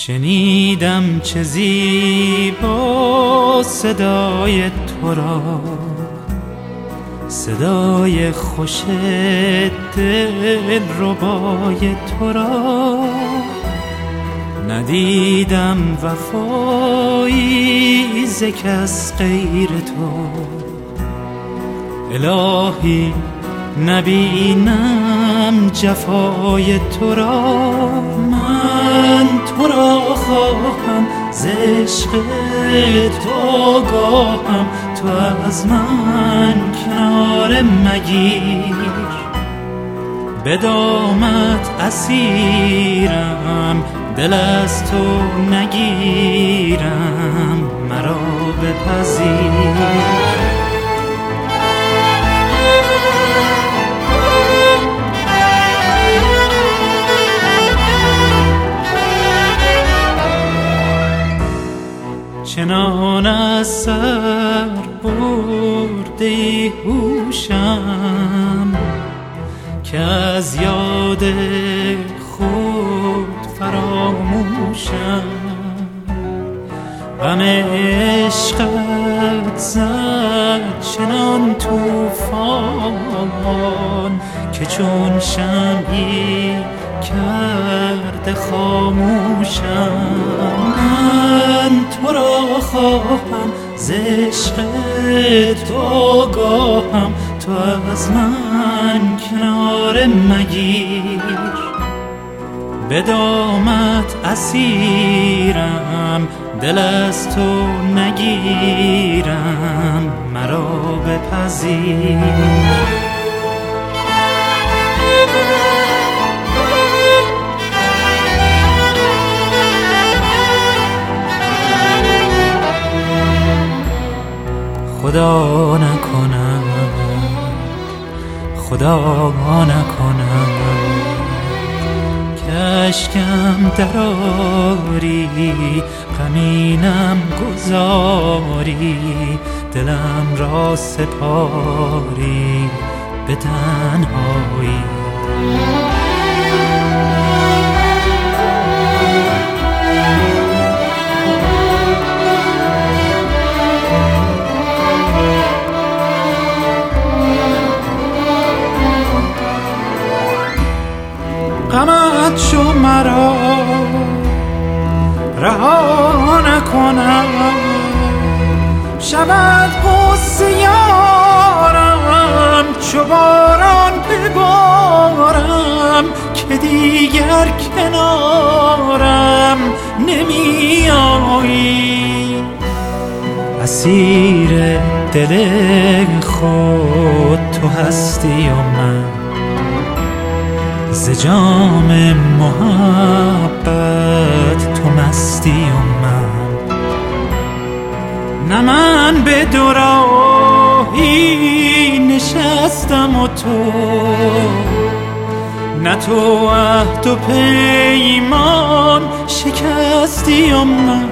شنیدم چه زیبا صدای تو را، صدای خوش دلربای تو را. ندیدم وفایی ز کس غیر تو، الهی نبینم جفای تو را. من تو را خواهم ز عشق تو آگاهم، تو از من کناره مگیر. به دامت اسیرم دل از تو نگیرم، مرا بپذیر. چنان از سر برده هوشم که از یاد خود فراموشم. غم عشقت زد چنان طوفان که چون شمعی کرده خاموشم. من تو را خواهم ز عشق تو آگاهم، تو از من کناره مگیر. به دامت اسیرم دل از تو نگیرم، مرا بپذیر. خدا نکنم، خدا نکنم که اشکم دراری، غمینم گذاری، دلم را سپاری به تنهایی. غمت شو مرا رها نکنم، شود غصه یارم چو باران ببارم، که دیگر کنارم نمی آیی. اسیر دل خود تو هستی و من، ز جام محبت تو مستی و من. نه من به دوراهی نشستم و تو، نه تو عهد و پیمان شکستی و من.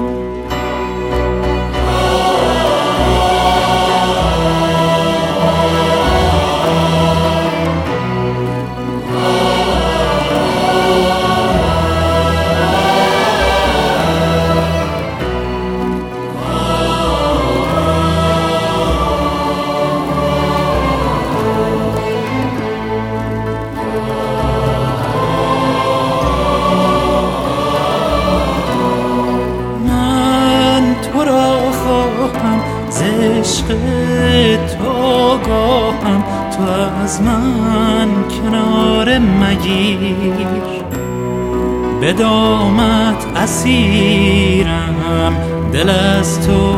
عشق تو آگاهم، تو از من کناره مگیر. به دامت اسیرم دل از تو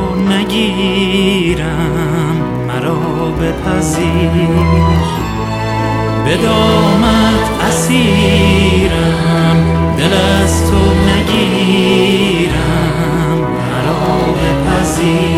نگیرم، مرا بپذیر. به دامت اسیرم دل از تو نگیرم، مرا بپذیر.